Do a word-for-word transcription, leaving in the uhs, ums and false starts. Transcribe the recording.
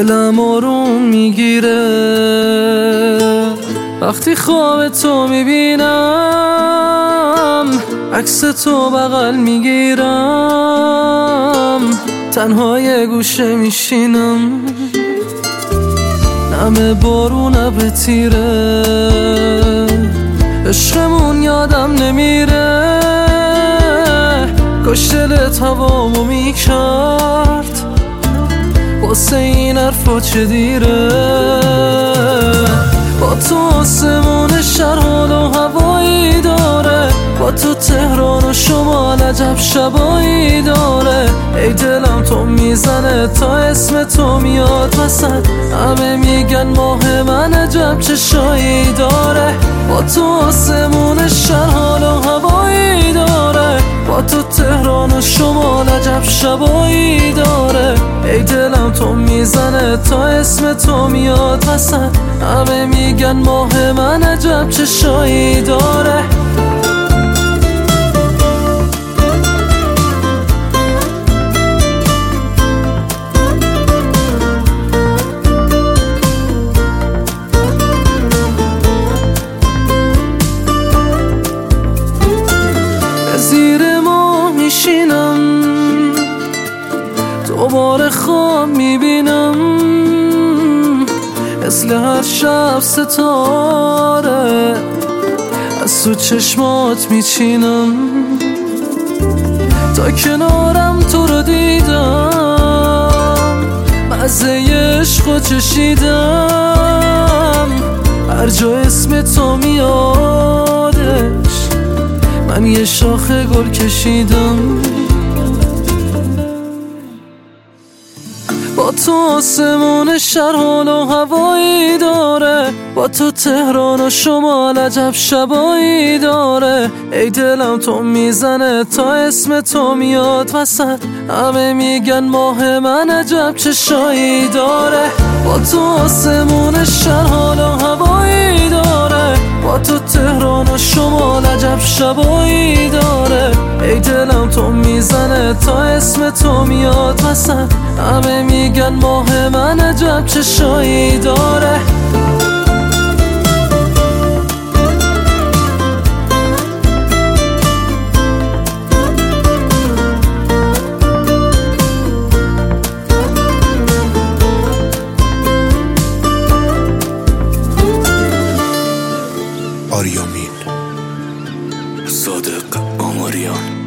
دلم آروم میگیره وقتی خواب تو میبینم، عکس تو بغل میگیرم، تنها یه گوشه میشینم، نم بارون به تیره، عشقمون یادم نمیره، کاش دلت هوامو میکرد، واسه این حرفا چه دیره. با تو آسمون شهر حال و هوایی داره، با تو تهران و شمال عجب شبایی داره. ای دلم تو میزنه تا اسم تو میاد وسط، همه میگن ماه من عجب چشایی داره. با تو آسمون شهر حال و هوایی داره، با تو تهران و شمال عجب شبایی داره. ای دلم تو میزنه تا اسم تو میاد وسط، همه میگن ماه من عجب چشایی داره. زیر ما میشینم، دوباره خواب میبینم، مثل هر شب ستاره از تو چشمات میچینم. تا کنارم تو رو دیدم، مزه عشقو چشیدم، هر جا اسم تو میادش من یه شاخه گل کشیدم. با تو آسمون شهر حال و هوایی داره، با تو تهران و شمال عجب شبایی داره. ای دلم تو میزنه تا اسم تو میاد وسط، همه میگن ماه من عجب چشایی داره. با تو آسمون شهر حال و هوایی داره، با تو تهران و شمال عجب شبایی داره. ای دلم تو میزنه تا اسم تو میاد وسط، همه میگن ماه من عجب چشایی داره. آریامین صادق آماریان.